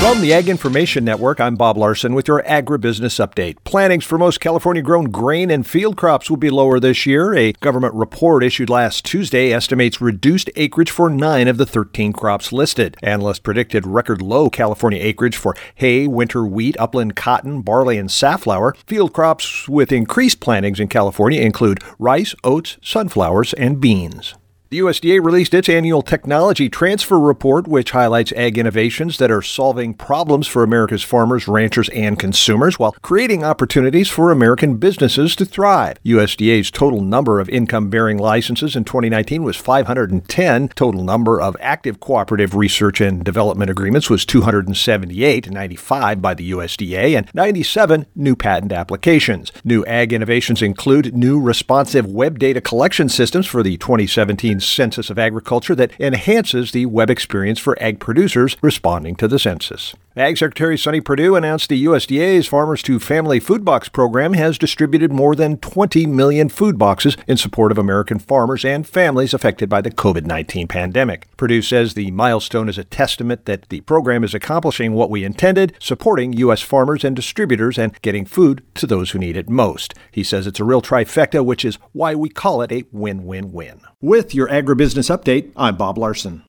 From the Ag Information Network, I'm Bob Larson with your agribusiness update. Plantings for most California-grown grain and field crops will be lower this year. A government report issued last Tuesday estimates reduced acreage for 9 of the 13 crops listed. Analysts predicted record low California acreage for hay, winter wheat, upland cotton, barley, and safflower. Field crops with increased plantings in California include rice, oats, sunflowers, and beans. The USDA released its annual technology transfer report, which highlights ag innovations that are solving problems for America's farmers, ranchers, and consumers while creating opportunities for American businesses to thrive. USDA's total number of income-bearing licenses in 2019 was 510. Total number of active cooperative research and development agreements was 278, 95 by the USDA, and 97 new patent applications. New ag innovations include new responsive web data collection systems for the 2017 Census of Agriculture that enhances the web experience for ag producers responding to the census. Ag Secretary Sonny Perdue announced the USDA's Farmers to Family Food Box program has distributed more than 20 million food boxes in support of American farmers and families affected by the COVID-19 pandemic. Perdue says the milestone is a testament that the program is accomplishing what we intended, supporting U.S. farmers and distributors and getting food to those who need it most. He says it's a real trifecta, which is why we call it a win-win-win. With your agribusiness update, I'm Bob Larson.